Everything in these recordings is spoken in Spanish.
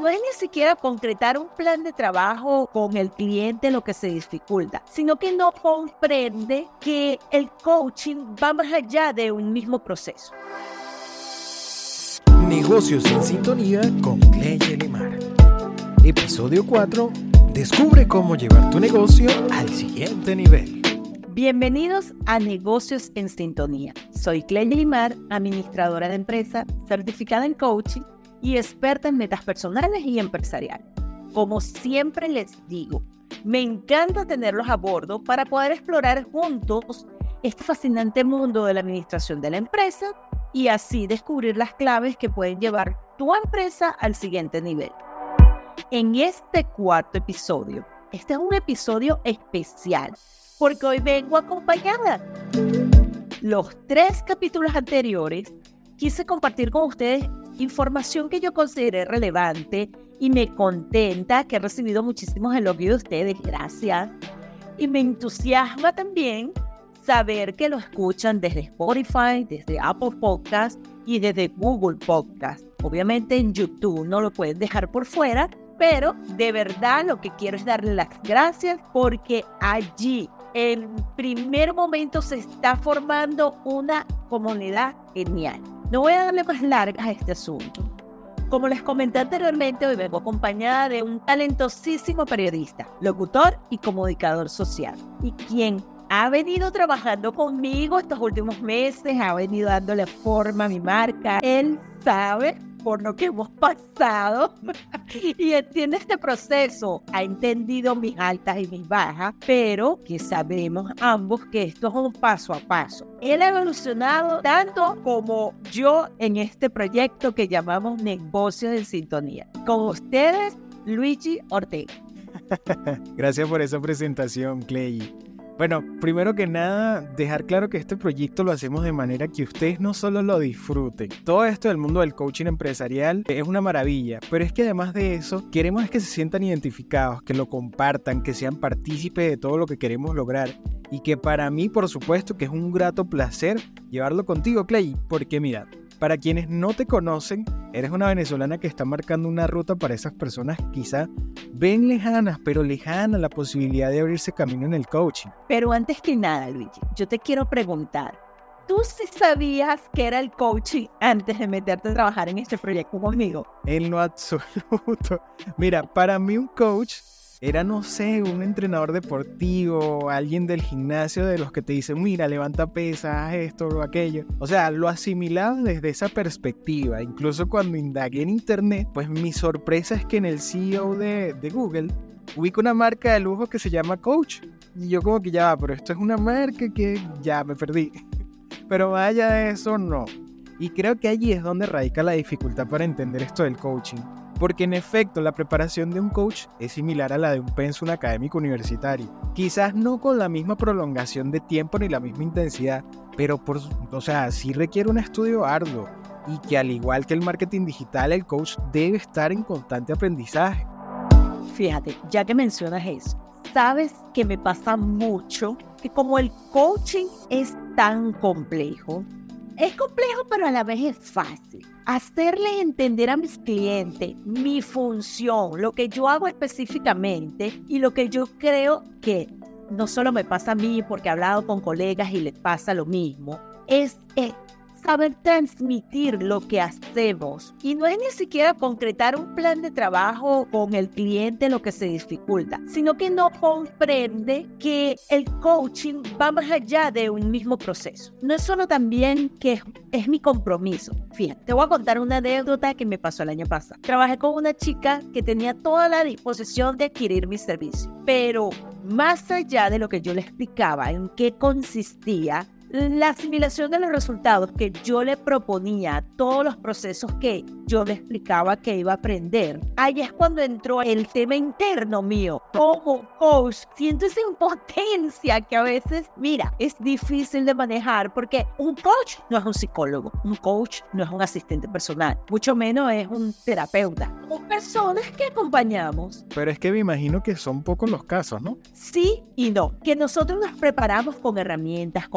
no es ni siquiera concretar un plan de trabajo con el cliente lo que se dificulta, sino que no comprende que el coaching va más allá de un mismo proceso. Negocios en sintonía con Cley Limar. Episodio 4. Descubre cómo llevar tu negocio al siguiente nivel. Bienvenidos a Negocios en Sintonía. Soy Cley Limar, administradora de empresa, certificada en coaching y experta en metas personales y empresariales. Como siempre les digo, me encanta tenerlos a bordo para poder explorar juntos este fascinante mundo de la administración de la empresa y así descubrir las claves que pueden llevar tu empresa al siguiente nivel. En este cuarto episodio, este es un episodio especial porque hoy vengo acompañada. Los 3 capítulos anteriores quise compartir con ustedes información que yo consideré relevante y me contenta que he recibido muchísimos elogios de ustedes, gracias. Y me entusiasma también saber que lo escuchan desde Spotify, desde Apple Podcast y desde Google Podcast. Obviamente en YouTube no lo pueden dejar por fuera, pero de verdad lo que quiero es darle las gracias porque allí en primer momento se está formando una comunidad genial. No voy a darle más largas a este asunto. Como les comenté anteriormente, hoy vengo acompañada de un talentosísimo periodista, locutor y comunicador social. Y quien ha venido trabajando conmigo estos últimos meses, ha venido dándole forma a mi marca. Él sabe por lo que hemos pasado y entiende este proceso. Ha entendido mis altas y mis bajas, pero que sabemos ambos que esto es un paso a paso. Él ha evolucionado tanto como yo en este proyecto que llamamos Negocios en Sintonía. Con ustedes, Luigi Ortega. Gracias por esa presentación, Clay. Bueno, primero que nada, dejar claro que este proyecto lo hacemos de manera que ustedes no solo lo disfruten. Todo esto del mundo del coaching empresarial es una maravilla, pero es que además de eso, queremos que se sientan identificados, que lo compartan, que sean partícipes de todo lo que queremos lograr. Y que para mí, por supuesto, que es un grato placer llevarlo contigo, Clay, porque mira, para quienes no te conocen, eres una venezolana que está marcando una ruta para esas personas que quizá ven lejanas, pero lejana la posibilidad de abrirse camino en el coaching. Pero antes que nada, Luigi, yo te quiero preguntar, ¿tú sí sabías qué era el coaching antes de meterte a trabajar en este proyecto conmigo? En lo absoluto. Mira, para mí un coach era, no sé, un entrenador deportivo, alguien del gimnasio de los que te dicen, mira, levanta pesas, haz esto o aquello. O sea, lo asimilaba desde esa perspectiva. Incluso cuando indagué en internet, pues mi sorpresa es que en el CEO de Google ubica una marca de lujo que se llama Coach. Y yo como que ya va, pero esto es una marca que ya me perdí. Pero más allá de eso, no. Y creo que allí es donde radica la dificultad para entender esto del coaching. Porque en efecto la preparación de un coach es similar a la de un pensum académico universitario. Quizás no con la misma prolongación de tiempo ni la misma intensidad, pero sí requiere un estudio arduo y que al igual que el marketing digital, el coach debe estar en constante aprendizaje. Fíjate, ya que mencionas eso, sabes que me pasa mucho que como el coaching es tan complejo, pero a la vez es fácil. Hacerles entender a mis clientes mi función, lo que yo hago específicamente y lo que yo creo que no solo me pasa a mí porque he hablado con colegas y les pasa lo mismo, es saber transmitir lo que hacemos. Y no es ni siquiera concretar un plan de trabajo con el cliente lo que se dificulta, sino que no comprende que el coaching va más allá de un mismo proceso. No es solo también que es mi compromiso. Fíjate, te voy a contar una anécdota que me pasó el año pasado. Trabajé con una chica que tenía toda la disposición de adquirir mi servicio, pero más allá de lo que yo le explicaba en qué consistía, la asimilación de los resultados que yo le proponía, todos los procesos que yo le explicaba que iba a aprender, ahí es cuando entró el tema interno mío. Como coach, siento esa impotencia que a veces, mira, es difícil de manejar porque un coach no es un psicólogo, un coach no es un asistente personal, mucho menos es un terapeuta. Son personas que acompañamos. Pero es que me imagino que son pocos los casos, ¿no? Sí y no, que nosotros nos preparamos con herramientas, con procedimientos,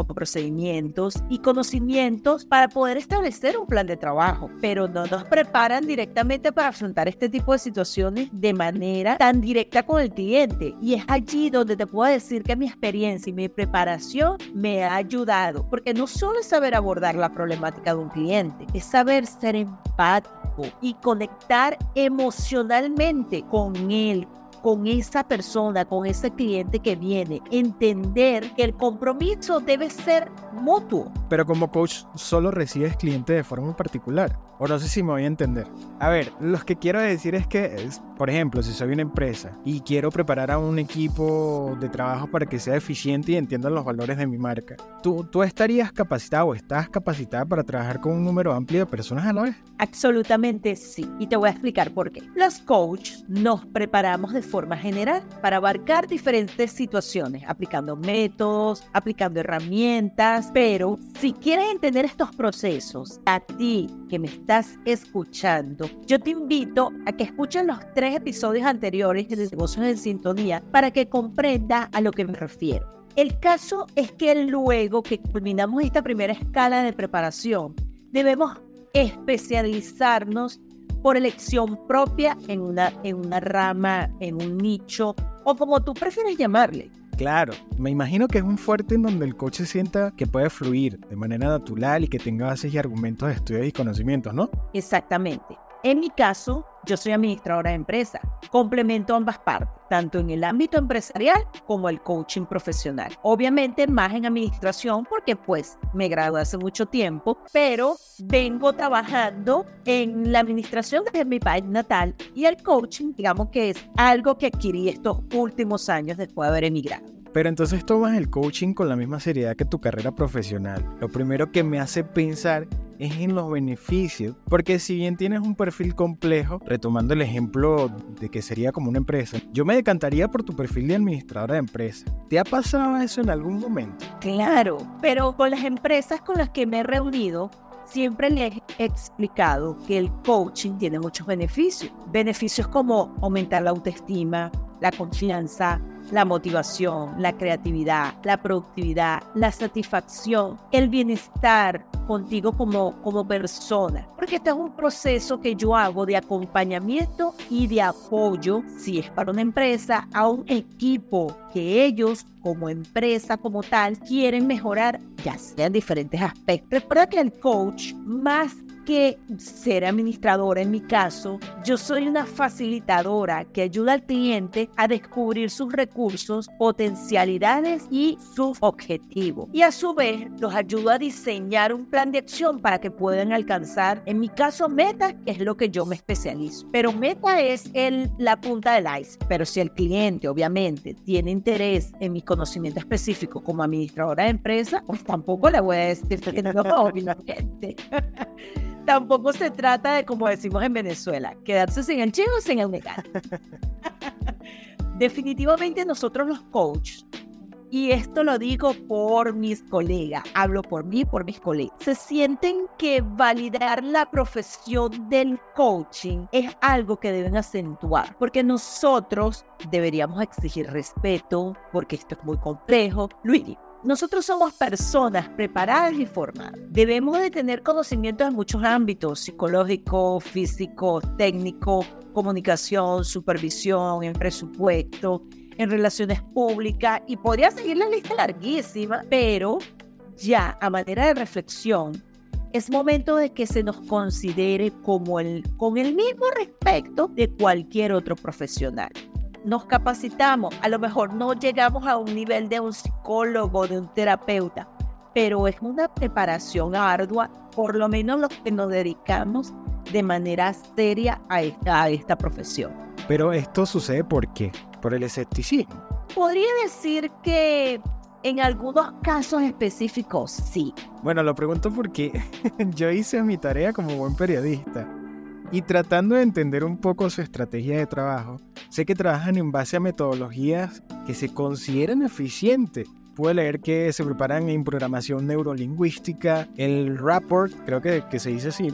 procedimientos y conocimientos para poder establecer un plan de trabajo, pero no nos preparan directamente para afrontar este tipo de situaciones de manera tan directa con el cliente. Y es allí donde te puedo decir que mi experiencia y mi preparación me ha ayudado, porque no solo es saber abordar la problemática de un cliente, es saber ser empático y conectar emocionalmente con él, con esa persona, con ese cliente que viene, entender que el compromiso debe ser mutuo. Pero como coach solo recibes clientes de forma particular, o no sé si me voy a entender. A ver, lo que quiero decir es que, por ejemplo, si soy una empresa y quiero preparar a un equipo de trabajo para que sea eficiente y entienda los valores de mi marca, ¿tú estarías capacitado o estás capacitada para trabajar con un número amplio de personas a la vez? Absolutamente sí, y te voy a explicar por qué. Los coaches nos preparamos de forma general para abarcar diferentes situaciones, aplicando métodos, aplicando herramientas, pero si quieres entender estos procesos, a ti que me estás escuchando, yo te invito a que escuches los 3 episodios anteriores de Negocios en Sintonía para que comprendas a lo que me refiero. El caso es que luego que culminamos esta primera escala de preparación, debemos especializarnos por elección propia en una rama, en un nicho, o como tú prefieres llamarle. Claro, me imagino que es un fuerte en donde el coach se sienta que puede fluir de manera natural y que tenga bases y argumentos de estudios y conocimientos, ¿no? Exactamente. En mi caso, yo soy administradora de empresa. Complemento ambas partes, tanto en el ámbito empresarial como el coaching profesional. Obviamente más en administración porque pues me gradué hace mucho tiempo, pero vengo trabajando en la administración desde mi país natal y el coaching, digamos que es algo que adquirí estos últimos años después de haber emigrado. Pero entonces tomas el coaching con la misma seriedad que tu carrera profesional. Lo primero que me hace pensar es en los beneficios, porque si bien tienes un perfil complejo, retomando el ejemplo de que sería como una empresa, yo me decantaría por tu perfil de administradora de empresa. ¿Te ha pasado eso en algún momento? Claro, pero con las empresas con las que me he reunido, siempre les he explicado que el coaching tiene muchos beneficios. Beneficios como aumentar la autoestima, la confianza, la motivación, la creatividad, la productividad, la satisfacción, el bienestar contigo como persona. Porque este es un proceso que yo hago de acompañamiento y de apoyo, si es para una empresa, a un equipo que ellos como empresa, como tal, quieren mejorar, ya sea en diferentes aspectos. Recuerda que el coach, más que ser administradora en mi caso, yo soy una facilitadora que ayuda al cliente a descubrir sus recursos, potencialidades y sus objetivos. Y a su vez los ayudo a diseñar un plan de acción para que puedan alcanzar, en mi caso, metas, que es lo que yo me especializo. Pero meta es la punta del iceberg. Pero si el cliente obviamente tiene interés en mi conocimiento específico como administradora de empresa, pues tampoco le voy a decir que no, obviamente. Tampoco se trata de, como decimos en Venezuela, quedarse sin el chivo o sin el mecal. Definitivamente nosotros los coaches, y esto lo digo por mis colegas, hablo por mí y por mis colegas, se sienten que validar la profesión del coaching es algo que deben acentuar, porque nosotros deberíamos exigir respeto, porque esto es muy complejo. Luigi, nosotros somos personas preparadas y formadas. Debemos de tener conocimientos en muchos ámbitos: psicológico, físico, técnico, comunicación, supervisión, en presupuesto, en relaciones públicas, y podría seguir la lista larguísima, pero ya a manera de reflexión, es momento de que se nos considere con el mismo respeto de cualquier otro profesional. Nos capacitamos, a lo mejor no llegamos a un nivel de un psicólogo, de un terapeuta, pero es una preparación ardua, por lo menos los que nos dedicamos de manera seria a esta profesión. Pero esto sucede ¿por qué? Por el escepticismo. Podría decir que en algunos casos específicos sí. Bueno, lo pregunto porque yo hice mi tarea como buen periodista. Y tratando de entender un poco su estrategia de trabajo, sé que trabajan en base a metodologías que se consideran eficientes. Pude leer que se preparan en programación neurolingüística, el rapport, creo que se dice así, ¿no?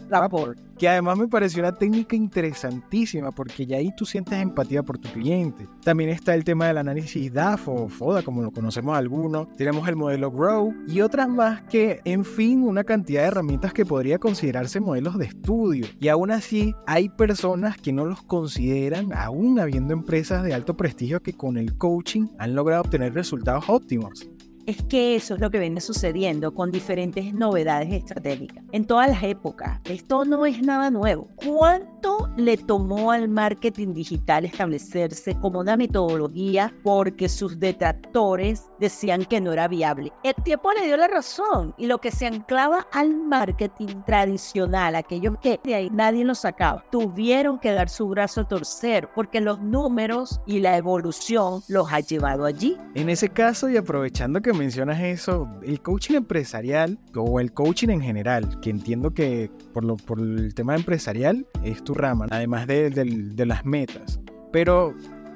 rapport. Que además me pareció una técnica interesantísima porque ya ahí tú sientes empatía por tu cliente. También está el tema del análisis DAF o FODA, como lo conocemos algunos. Tenemos el modelo GROW y otras más que, en fin, una cantidad de herramientas que podría considerarse modelos de estudio. Y aún así, hay personas que no los consideran, aún habiendo empresas de alto prestigio que con el coaching han logrado obtener resultados óptimos. Es que eso es lo que viene sucediendo con diferentes novedades estratégicas. En todas las épocas, esto no es nada nuevo. ¿Cuánto le tomó al marketing digital establecerse como una metodología porque sus detractores decían que no era viable? El tiempo le dio la razón y lo que se anclaba al marketing tradicional, aquellos que de ahí nadie lo sacaba, tuvieron que dar su brazo a torcer porque los números y la evolución los ha llevado allí. En ese caso, y aprovechando que mencionas eso, el coaching empresarial o el coaching en general, que entiendo que por el tema empresarial es tu rama, además de las metas, pero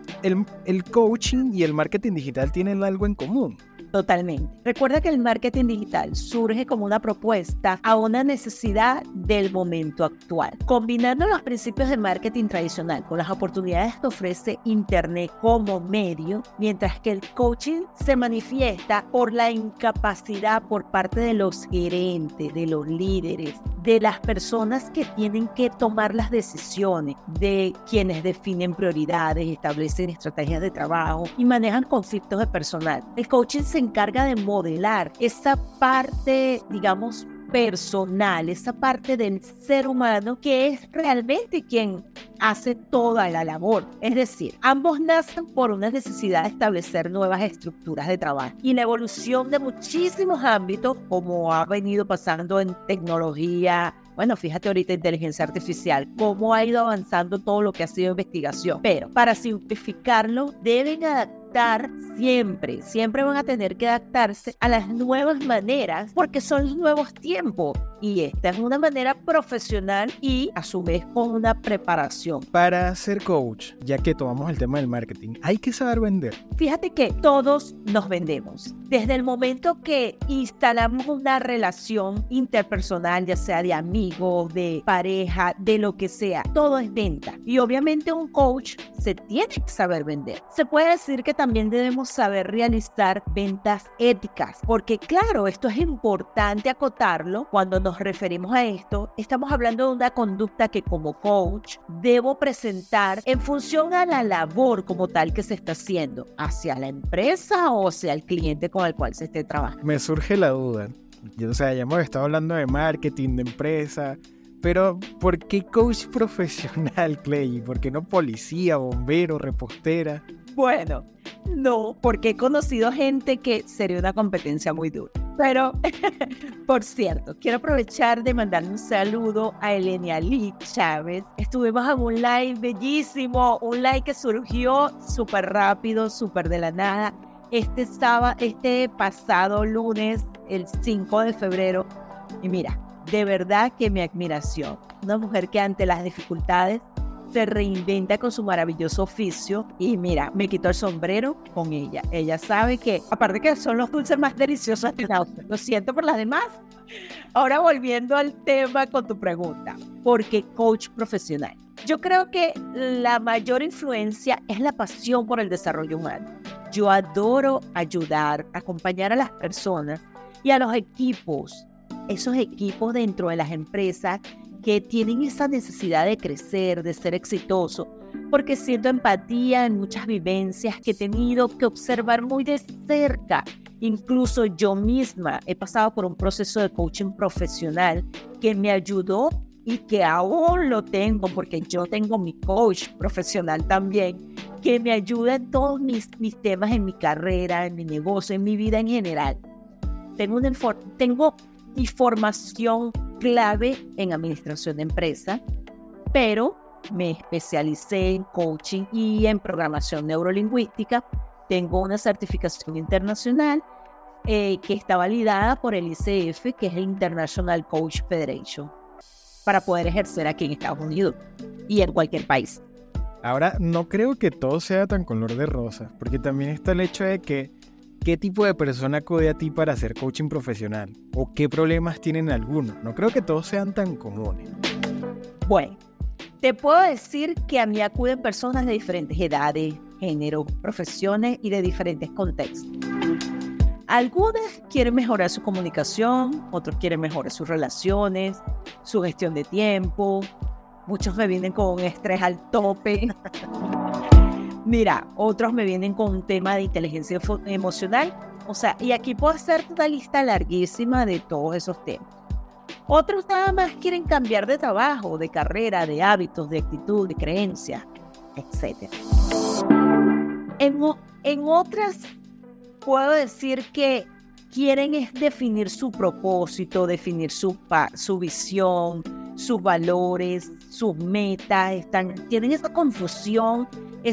el coaching y el marketing digital tienen algo en común. Totalmente. Recuerda que el marketing digital surge como una propuesta a una necesidad del momento actual, combinando los principios del marketing tradicional con las oportunidades que ofrece Internet como medio, mientras que el coaching se manifiesta por la incapacidad por parte de los gerentes, de los líderes, de las personas que tienen que tomar las decisiones, de quienes definen prioridades, establecen estrategias de trabajo y manejan conflictos de personal. El coaching se encarga de modelar esa parte, digamos, personal, esa parte del ser humano que es realmente quien hace toda la labor. Es decir, ambos nacen por una necesidad de establecer nuevas estructuras de trabajo y la evolución de muchísimos ámbitos, como ha venido pasando en tecnología. Bueno, fíjate ahorita inteligencia artificial, cómo ha ido avanzando todo lo que ha sido investigación. Pero para simplificarlo, deben adaptar siempre van a tener que adaptarse a las nuevas maneras porque son los nuevos tiempos. Y esta es una manera profesional y a su vez con una preparación. Para ser coach, ya que tomamos el tema del marketing, hay que saber vender. Fíjate que todos nos vendemos. Desde el momento que instalamos una relación interpersonal, ya sea de amigos, de pareja, de lo que sea, todo es venta. Y obviamente un coach se tiene que saber vender. Se puede decir que también debemos saber realizar ventas éticas, porque claro, esto es importante acotarlo. Cuando nos referimos a esto, estamos hablando de una conducta que como coach debo presentar en función a la labor como tal que se está haciendo, hacia la empresa o hacia el cliente con el cual se esté trabajando. Me surge la duda. O sea, ya hemos estado hablando de marketing, de empresa, pero ¿por qué coach profesional, Clay? ¿Por qué no policía, bombero, repostera? Bueno, no, porque he conocido gente que sería una competencia muy dura. Pero, por cierto, quiero aprovechar de mandarle un saludo a Elenialit Chávez. Estuvimos en un live bellísimo, un live que surgió súper rápido, súper de la nada. Este pasado lunes, el 5 de febrero. Y mira, de verdad que mi admiración. Una mujer que ante las dificultades se reinventa con su maravilloso oficio y mira, me quito el sombrero con ella. Ella sabe que, aparte que son los dulces más deliciosos de la lo siento por las demás. Ahora volviendo al tema con tu pregunta, ¿por qué coach profesional? Yo creo que la mayor influencia es la pasión por el desarrollo humano. Yo adoro ayudar, acompañar a las personas y a los equipos, esos equipos dentro de las empresas que tienen esa necesidad de crecer, de ser exitoso, porque siento empatía en muchas vivencias que he tenido que observar muy de cerca. Incluso yo misma he pasado por un proceso de coaching profesional que me ayudó y que aún lo tengo, porque yo tengo mi coach profesional también, que me ayuda en todos mis temas en mi carrera, en mi negocio, en mi vida en general. Tengo mi formación clave en administración de empresa, pero me especialicé en coaching y en programación neurolingüística. Tengo una certificación internacional que está validada por el ICF, que es el International Coach Federation, para poder ejercer aquí en Estados Unidos y en cualquier país. Ahora, no creo que todo sea tan color de rosa, porque también está el hecho de que ¿qué tipo de persona acude a ti para hacer coaching profesional? ¿O qué problemas tienen algunos? No creo que todos sean tan comunes. Bueno, te puedo decir que a mí acuden personas de diferentes edades, géneros, profesiones y de diferentes contextos. Algunas quieren mejorar su comunicación, otros quieren mejorar sus relaciones, su gestión de tiempo. Muchos me vienen con un estrés al tope. Mira, otros me vienen con un tema de inteligencia emocional. O sea, y aquí puedo hacer una lista larguísima de todos esos temas. Otros nada más quieren cambiar de trabajo, de carrera, de hábitos, de actitud, de creencias, etc. En otras puedo decir que quieren es definir su propósito, definir su visión, sus valores, sus metas. Tienen esa confusión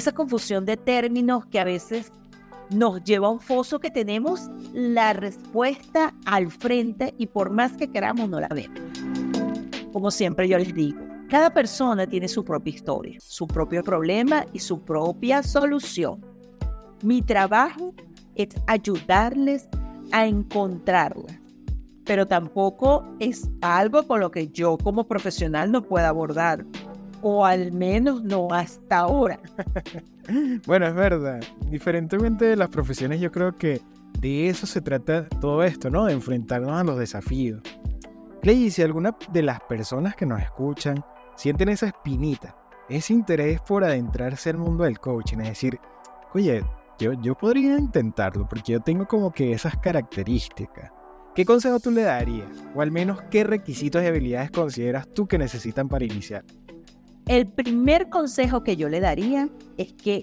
de términos que a veces nos lleva a un foso que tenemos la respuesta al frente y por más que queramos no la vemos. Como siempre yo les digo, cada persona tiene su propia historia, su propio problema y su propia solución. Mi trabajo es ayudarles a encontrarla, pero tampoco es algo con lo que yo como profesional no pueda abordar, o al menos no hasta ahora. Bueno, es verdad. Diferentemente de las profesiones, yo creo que de eso se trata todo esto, ¿no? De enfrentarnos a los desafíos. Clay, si alguna de las personas que nos escuchan sienten esa espinita, ese interés por adentrarse al mundo del coaching, es decir, oye, yo podría intentarlo porque yo tengo como que esas características. ¿Qué consejo tú le darías? O al menos, ¿qué requisitos y habilidades consideras tú que necesitan para iniciar? El primer consejo que yo le daría es que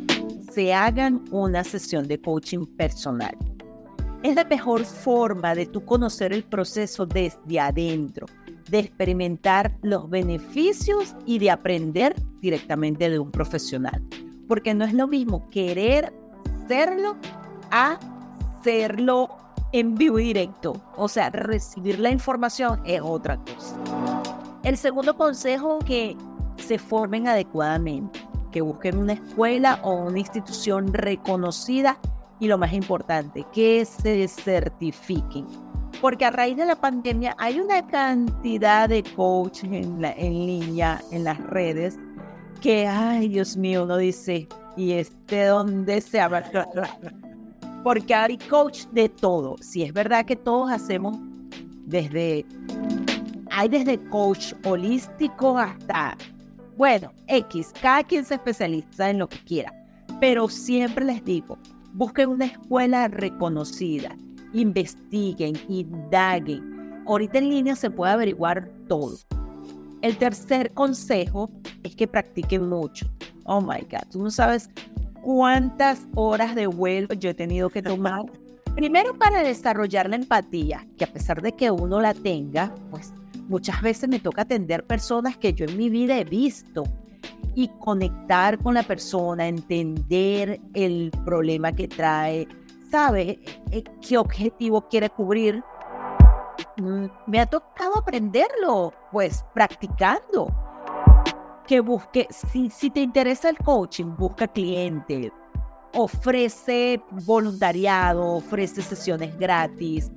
se hagan una sesión de coaching personal. Es la mejor forma de tú conocer el proceso desde adentro, de experimentar los beneficios y de aprender directamente de un profesional. Porque no es lo mismo querer hacerlo a hacerlo en vivo y directo. O sea, recibir la información es otra cosa. El segundo consejo, que se formen adecuadamente, que busquen una escuela o una institución reconocida y lo más importante, que se certifiquen. Porque a raíz de la pandemia hay una cantidad de coaches en línea, en las redes, que, ay, Dios mío, uno dice, ¿y dónde se habla? Porque hay coach de todo. Si es verdad que todos hacemos desde coach holístico hasta, bueno, cada quien se especializa en lo que quiera. Pero siempre les digo, busquen una escuela reconocida, investiguen, indaguen. Ahorita en línea se puede averiguar todo. El tercer consejo es que practiquen mucho. Oh my God, tú no sabes cuántas horas de vuelo yo he tenido que tomar. Primero, para desarrollar la empatía, que a pesar de que uno la tenga, pues muchas veces me toca atender personas que yo en mi vida he visto y conectar con la persona, entender el problema que trae, sabe qué objetivo quiere cubrir. Me ha tocado aprenderlo, pues practicando. Que busque, si te interesa el coaching, busca cliente, ofrece voluntariado, ofrece sesiones gratis,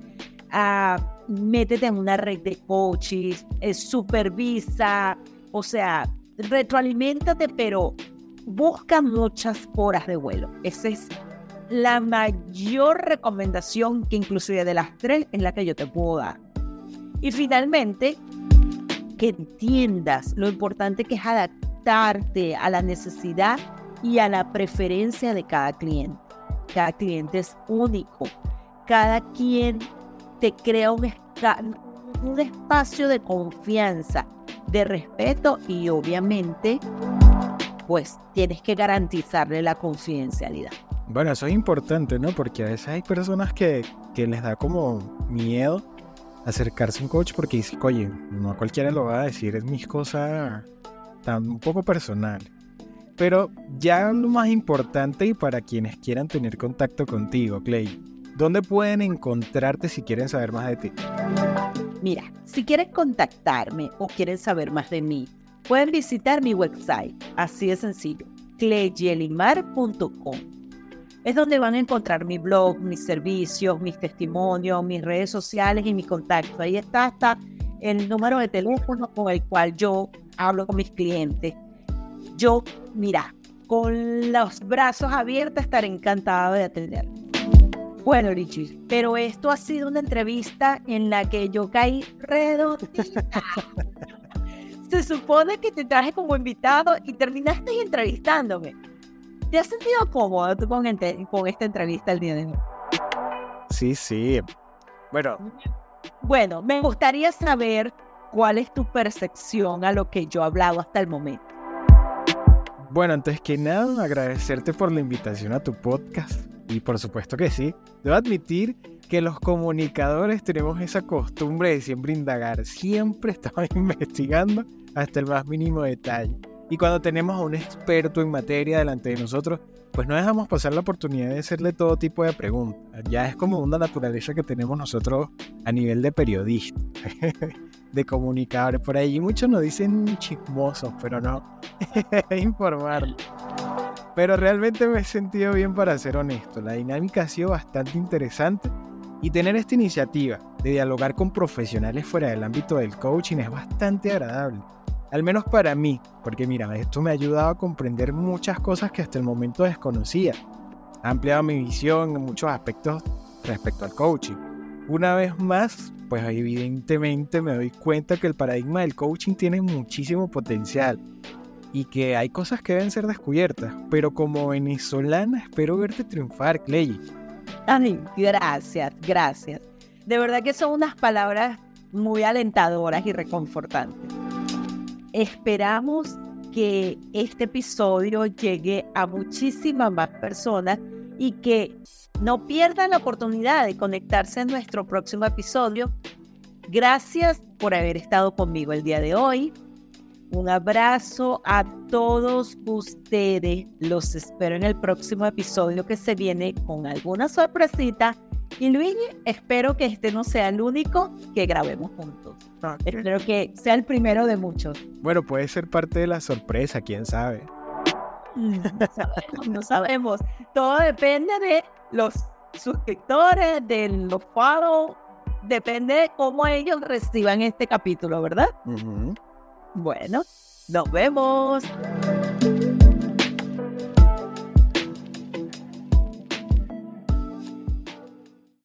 métete en una red de coaches, supervisa, o sea, retroaliméntate, pero busca muchas horas de vuelo. Esa es la mayor recomendación, que inclusive de las 3 es la que yo te puedo dar. Y finalmente, que entiendas lo importante que es adaptarte a la necesidad y a la preferencia de cada cliente. Cada cliente es único. Cada quien te crea un espacio de confianza, de respeto y obviamente, pues tienes que garantizarle la confidencialidad. Bueno, eso es importante, ¿no? Porque a veces hay personas que les da como miedo acercarse a un coach porque dice, oye, no a cualquiera lo va a decir, es mis cosas tan un poco personal. Pero ya lo más importante, y para quienes quieran tener contacto contigo, Clay, ¿dónde pueden encontrarte si quieren saber más de ti? Mira, si quieren contactarme o quieren saber más de mí, pueden visitar mi website, así de sencillo, clayyelimar.com. Es donde van a encontrar mi blog, mis servicios, mis testimonios, mis redes sociales y mi contacto. Ahí está el número de teléfono con el cual yo hablo con mis clientes, yo, mira, con los brazos abiertos estaré encantada de atender. Bueno, Richie, pero esto ha sido una entrevista en la que yo caí redondita. Se supone que te traje como invitado y terminaste entrevistándome. ¿Te has sentido cómodo tú con esta entrevista el día de hoy? Sí. Bueno, me gustaría saber cuál es tu percepción a lo que yo he hablado hasta el momento. Bueno, antes que nada, agradecerte por la invitación a tu podcast. Y por supuesto que sí. Debo admitir que los comunicadores tenemos esa costumbre de siempre indagar. Siempre estamos investigando hasta el más mínimo detalle. Y cuando tenemos a un experto en materia delante de nosotros, pues no dejamos pasar la oportunidad de hacerle todo tipo de preguntas. Ya es como una naturaleza que tenemos nosotros a nivel de periodistas, de comunicadores. Por ahí muchos nos dicen chismosos, pero no, es informar. Pero realmente me he sentido bien, para ser honesto. La dinámica ha sido bastante interesante y tener esta iniciativa de dialogar con profesionales fuera del ámbito del coaching es bastante agradable. Al menos para mí, porque mira, esto me ha ayudado a comprender muchas cosas que hasta el momento desconocía. Ha ampliado mi visión en muchos aspectos respecto al coaching. Una vez más, pues evidentemente me doy cuenta que el paradigma del coaching tiene muchísimo potencial y que hay cosas que deben ser descubiertas. Pero como venezolana espero verte triunfar, Clay. Ay, gracias. De verdad que son unas palabras muy alentadoras y reconfortantes. Esperamos que este episodio llegue a muchísimas más personas y que no pierdan la oportunidad de conectarse en nuestro próximo episodio. Gracias por haber estado conmigo el día de hoy. Un abrazo a todos ustedes. Los espero en el próximo episodio, que se viene con alguna sorpresita. Y Luigi, espero que este no sea el único que grabemos juntos. Okay. Espero que sea el primero de muchos. Bueno, puede ser parte de la sorpresa, quién sabe. No sabemos. Todo depende de los suscriptores, de los follow. Depende de cómo ellos reciban este capítulo, ¿verdad? Uh-huh. Bueno, nos vemos.